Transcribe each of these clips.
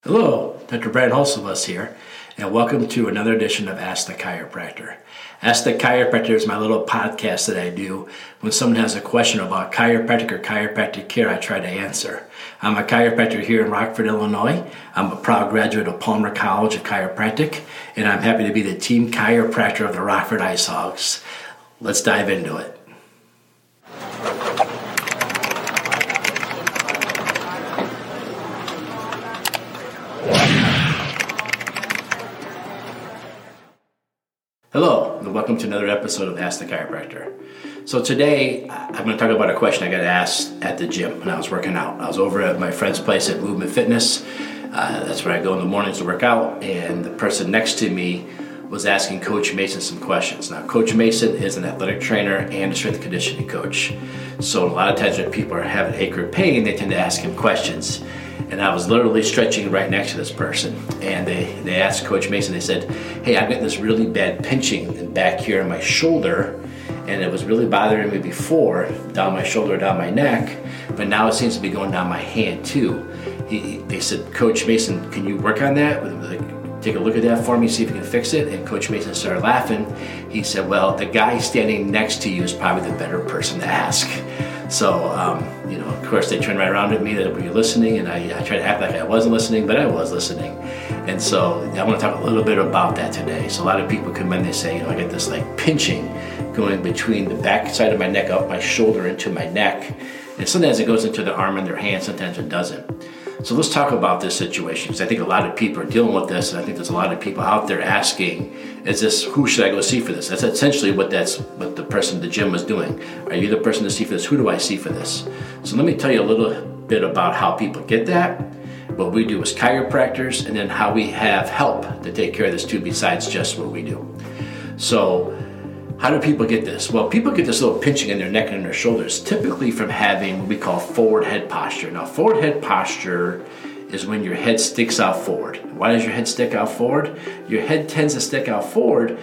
Hello, Dr. Brad Hulsevus here, and welcome to another edition of Ask the Chiropractor. Ask the Chiropractor is my little podcast that I do when someone has a question about chiropractic or chiropractic care. I try to answer. I'm a chiropractor here in Rockford, Illinois. I'm a proud graduate of Palmer College of Chiropractic, and I'm happy to be the team chiropractor of the Rockford Ice Hogs. Let's dive into it. Hello, and welcome to another episode of Ask the Chiropractor. So today, I'm going to talk about a question I got asked at the gym when I was working out. I was over at my friend's place at Movement Fitness. That's where I go in the mornings to work out, and the person next to me was asking Coach Mason some questions. Now, Coach Mason is an athletic trainer and a strength and conditioning coach. So a lot of times when people are having ache or pain, they tend to ask him questions. And I was literally stretching right next to this person. And they asked Coach Mason, they said, hey, I've got this really bad pinching in back here in my shoulder. And it was really bothering me before, down my shoulder, down my neck. But now it seems to be going down my hand too. They said, Coach Mason, can you work on that? Take a look at that for me, see if you can fix it. And Coach Mason started laughing. He said, well, the guy standing next to you is probably the better person to ask. So, of course, they turned right around at me that were you listening? And I tried to act like I wasn't listening, but I was listening. And so I want to talk a little bit about that today. So a lot of people come in, they say, I get this like pinching going between the back side of my neck, up my shoulder into my neck. And sometimes it goes into the arm and their hand, sometimes it doesn't. So let's talk about this situation, because I think a lot of people are dealing with this, and I think there's a lot of people out there asking, who should I go see for this? That's essentially what the person at the gym was doing. Are you the person to see for this? Who do I see for this? So let me tell you a little bit about how people get that, what we do as chiropractors, and then how we have help to take care of this too, besides just what we do. So how do people get this? Well, people get this little pinching in their neck and in their shoulders, typically from having what we call forward head posture. Now, forward head posture is when your head sticks out forward. Why does your head stick out forward? Your head tends to stick out forward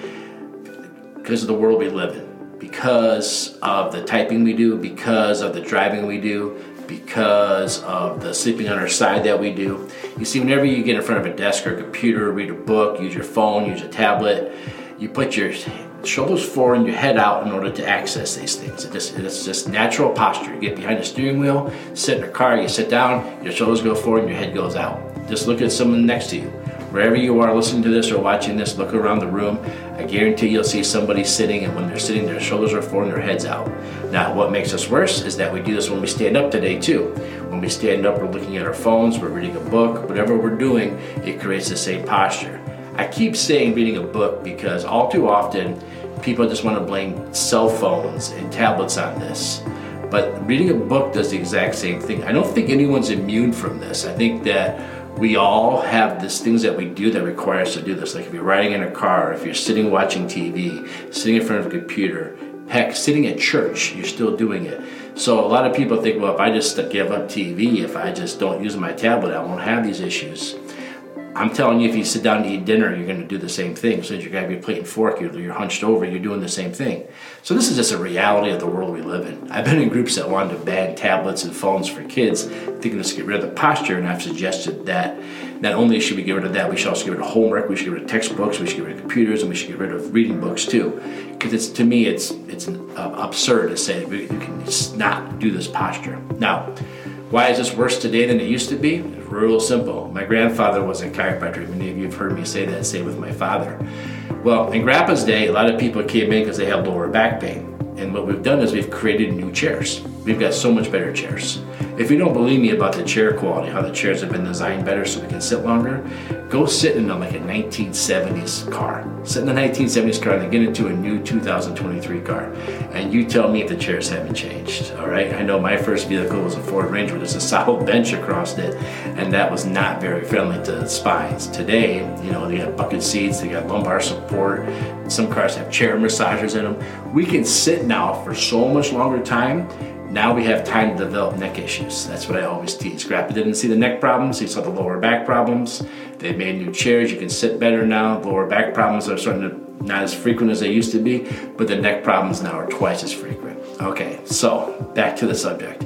because of the world we live in, because of the typing we do, because of the driving we do, because of the sleeping on our side that we do. You see, whenever you get in front of a desk or a computer, read a book, use your phone, use a tablet, you put your shoulders forward and your head out in order to access these things. It's just natural posture. You get behind the steering wheel, sit in a car, you sit down, your shoulders go forward and your head goes out. Just look at someone next to you. Wherever you are listening to this or watching this, look around the room. I guarantee you'll see somebody sitting, and when they're sitting, their shoulders are forward and their head's out. Now, what makes us worse is that we do this when we stand up today too. When we stand up, we're looking at our phones, we're reading a book, whatever we're doing, it creates the same posture. I keep saying reading a book because all too often people just want to blame cell phones and tablets on this. But reading a book does the exact same thing. I don't think anyone's immune from this. I think that we all have these things that we do that require us to do this. Like if you're riding in a car, if you're sitting watching TV, sitting in front of a computer, heck, sitting at church, you're still doing it. So a lot of people think, well, if I just give up TV, if I just don't use my tablet, I won't have these issues. I'm telling you, if you sit down to eat dinner, you're going to do the same thing. So you're going to have your plate and fork, you're hunched over, you're doing the same thing. So this is just a reality of the world we live in. I've been in groups that wanted to ban tablets and phones for kids, thinking let's get rid of the posture, and I've suggested that not only should we get rid of that, we should also get rid of homework, we should get rid of textbooks, we should get rid of computers, and we should get rid of reading books too. Because to me, it's absurd to say we can not do this posture. Now, why is this worse today than it used to be? It's real simple. My grandfather was a chiropractor. Many of you have heard me say that, say with my father. Well, in Grandpa's day, a lot of people came in because they had lower back pain. And what we've done is we've created new chairs. We've got so much better chairs. If you don't believe me about the chair quality, how the chairs have been designed better so we can sit longer, go sit in like a 1970s car. Sit in a 1970s car and then get into a new 2023 car. And you tell me if the chairs haven't changed, all right? I know my first vehicle was a Ford Ranger with just a solid bench across it, and that was not very friendly to the spines. Today, they got bucket seats, they got lumbar support. Some cars have chair massagers in them. We can sit now for so much longer time. Now we have time to develop neck issues. That's what I always teach. Grandpa didn't see the neck problems, he saw the lower back problems. They've made new chairs, you can sit better now. Lower back problems are starting to not as frequent as they used to be, but the neck problems now are twice as frequent. Okay, so back to the subject.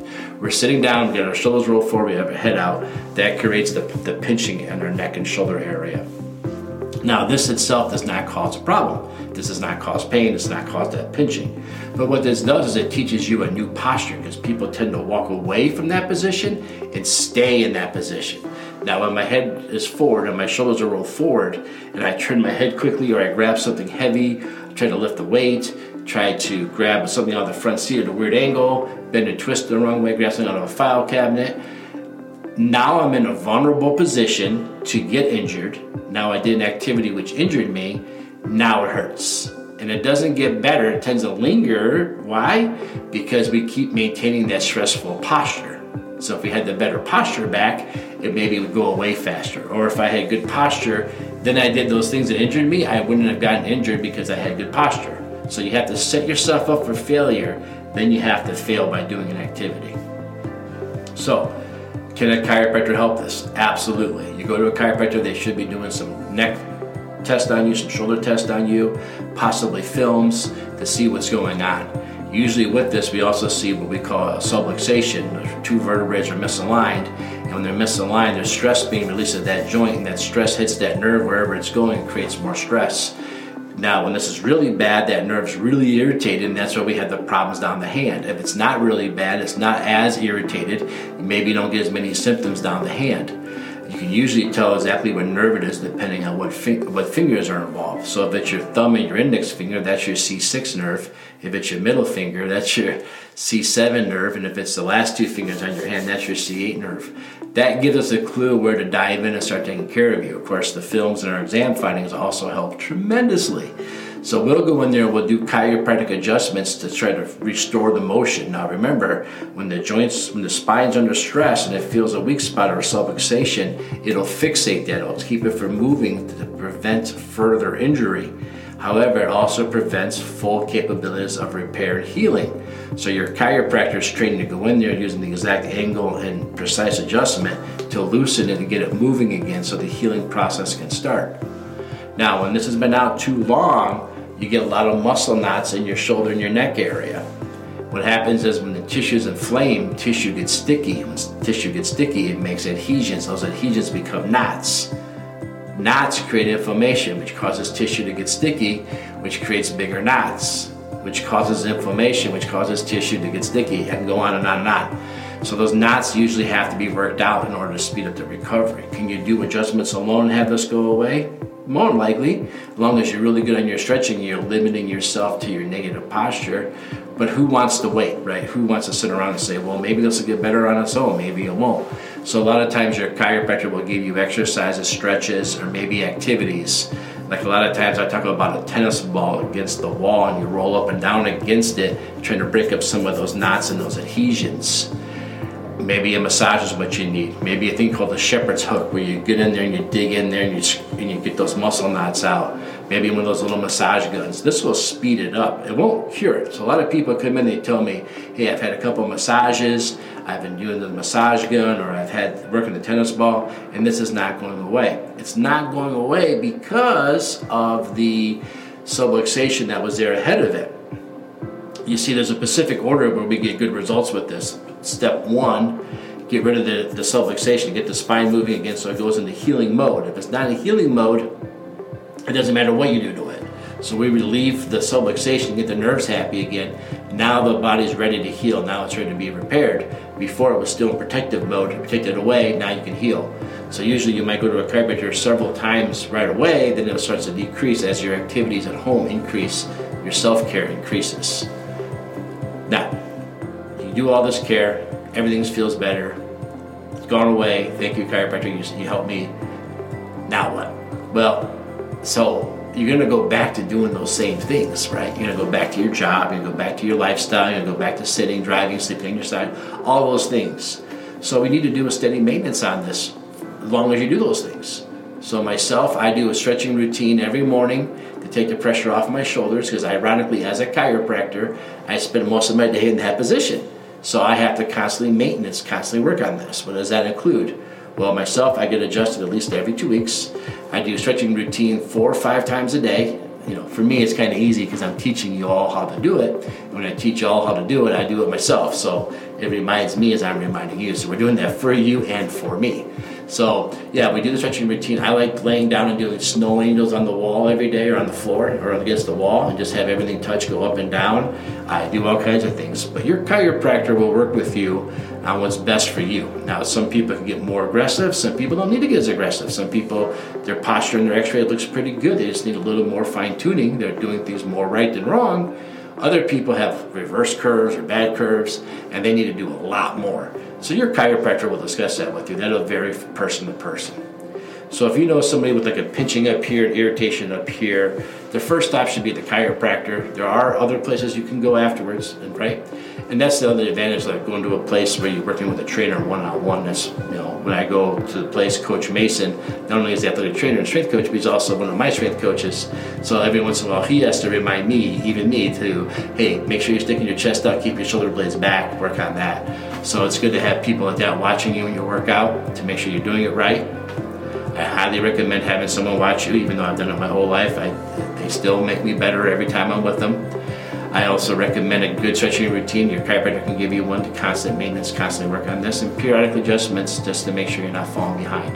We're sitting down, we got our shoulders rolled forward, we have our head out. That creates the pinching in our neck and shoulder area. Now, this itself does not cause a problem. This does not cause pain, does not cause that pinching. But what this does is it teaches you a new posture, because people tend to walk away from that position and stay in that position. Now, when my head is forward and my shoulders are rolled forward, and I turn my head quickly, or I grab something heavy, try to lift the weight, try to grab something out of the front seat at a weird angle, bend and twist the wrong way, grab something out of a file cabinet, now I'm in a vulnerable position to get injured. Now I did an activity which injured me. Now it hurts. And it doesn't get better. It tends to linger. Why? Because we keep maintaining that stressful posture. So if we had the better posture back, it maybe would go away faster. Or if I had good posture, then I did those things that injured me, I wouldn't have gotten injured because I had good posture. So you have to set yourself up for failure, then you have to fail by doing an activity. So, can a chiropractor help this? Absolutely. You go to a chiropractor, they should be doing some neck test on you, some shoulder test on you, possibly films to see what's going on. Usually with this, we also see what we call a subluxation. The two vertebrae are misaligned, and when they're misaligned, there's stress being released at that joint, and that stress hits that nerve wherever it's going and creates more stress. Now, when this is really bad, that nerve's really irritated, and that's why we have the problems down the hand. If it's not really bad, it's not as irritated, maybe you don't get as many symptoms down the hand. You can usually tell exactly what nerve it is depending on what fingers are involved. So if it's your thumb and your index finger, that's your C6 nerve. If it's your middle finger, that's your C7 nerve. And if it's the last two fingers on your hand, that's your C8 nerve. That gives us a clue where to dive in and start taking care of you. Of course, the films and our exam findings also help tremendously. So we'll go in there and we'll do chiropractic adjustments to try to restore the motion. Now remember, when the spine's under stress and it feels a weak spot or a subluxation, it'll fixate that. It'll keep it from moving to prevent further injury. However, it also prevents full capabilities of repair and healing. So your chiropractor is trained to go in there using the exact angle and precise adjustment to loosen it and get it moving again so the healing process can start. Now, when this has been out too long, you get a lot of muscle knots in your shoulder and your neck area. What happens is when the tissue's inflamed, tissue gets sticky. When tissue gets sticky, it makes adhesions. Those adhesions become knots. Knots create inflammation, which causes tissue to get sticky, which creates bigger knots, which causes inflammation, which causes tissue to get sticky. I can go on and on and on. So those knots usually have to be worked out in order to speed up the recovery. Can you do adjustments alone and have this go away? More than likely, as long as you're really good on your stretching, you're limiting yourself to your negative posture. But who wants to wait, right? Who wants to sit around and say, well, maybe this will get better on its own, maybe it won't. So a lot of times your chiropractor will give you exercises, stretches, or maybe activities. Like a lot of times I talk about a tennis ball against the wall and you roll up and down against it, trying to break up some of those knots and those adhesions. Maybe a massage is what you need. Maybe a thing called a shepherd's hook, where you get in there and you dig in there and you get those muscle knots out. Maybe one of those little massage guns. This will speed it up. It won't cure it. So a lot of people come in, they tell me, hey, I've had a couple of massages, I've been doing the massage gun, or I've had working the tennis ball, and this is not going away. It's not going away because of the subluxation that was there ahead of it. You see, there's a specific order where we get good results with this. Step one, get rid of the subluxation, get the spine moving again so it goes into healing mode. If it's not in healing mode, it doesn't matter what you do to it. So we relieve the subluxation, get the nerves happy again. Now the body's ready to heal. Now it's ready to be repaired. Before it was still in protective mode, protected away, now you can heal. So usually you might go to a chiropractor several times right away, then it starts to decrease as your activities at home increase, your self-care increases. Now, you do all this care, everything feels better, it's gone away, thank you chiropractor, you helped me. Now what? Well, so you're gonna go back to doing those same things, right? You're gonna go back to your job, you're gonna go back to your lifestyle, you're gonna go back to sitting, driving, sleeping on your side, all those things. So we need to do a steady maintenance on this, as long as you do those things. So myself, I do a stretching routine every morning to take the pressure off my shoulders, because ironically, as a chiropractor, I spend most of my day in that position. So I have to constantly work on this. What does that include? Well, myself, I get adjusted at least every 2 weeks. I do a stretching routine 4 or 5 times a day. You know, for me, it's kind of easy because I'm teaching you all how to do it. And when I teach you all how to do it, I do it myself. So it reminds me as I'm reminding you. So we're doing that for you and for me. So yeah, we do the stretching routine. I like laying down and doing snow angels on the wall every day, or on the floor or against the wall, and just have everything touch, go up and down. I do all kinds of things, but your chiropractor will work with you on what's best for you. Now, some people can get more aggressive. Some people don't need to get as aggressive. Some people, their posture and their x-ray looks pretty good. They just need a little more fine tuning. They're doing things more right than wrong. Other people have reverse curves or bad curves, and they need to do a lot more. So your chiropractor will discuss that with you. That'll vary from person to person. So if you know somebody with like a pinching up here, an irritation up here, the first stop should be the chiropractor. There are other places you can go afterwards, right? And that's the other advantage, like going to a place where you're working with a trainer one-on-one. That's, when I go to the place, Coach Mason, not only is the athletic trainer and strength coach, but he's also one of my strength coaches. So every once in a while, he has to remind me, even me, to, hey, make sure you're sticking your chest out, keep your shoulder blades back, work on that. So it's good to have people like that watching you when you work out to make sure you're doing it right. I highly recommend having someone watch you, even though I've done it my whole life. They still make me better every time I'm with them. I also recommend a good stretching routine. Your chiropractor can give you one to constant maintenance, constantly work on this, and periodic adjustments just to make sure you're not falling behind.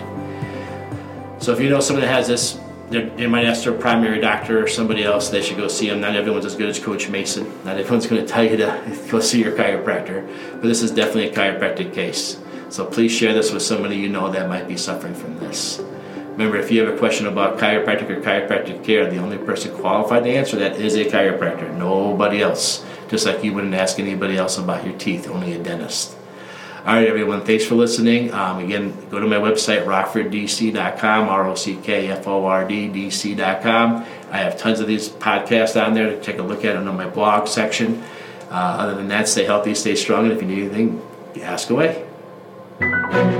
So if you know someone that has this, they might ask their primary doctor or somebody else, they should go see him. Not everyone's as good as Coach Mason. Not everyone's going to tell you to go see your chiropractor, but this is definitely a chiropractic case. So please share this with somebody you know that might be suffering from this. Remember, if you have a question about chiropractic or chiropractic care, the only person qualified to answer that is a chiropractor, nobody else. Just like you wouldn't ask anybody else about your teeth, only a dentist. All right, everyone, thanks for listening. Again, go to my website, rockforddc.com, ROCKFORDDC.com. I have tons of these podcasts on there to take a look at on my blog section. Other than that, stay healthy, stay strong, and if you need anything, ask away.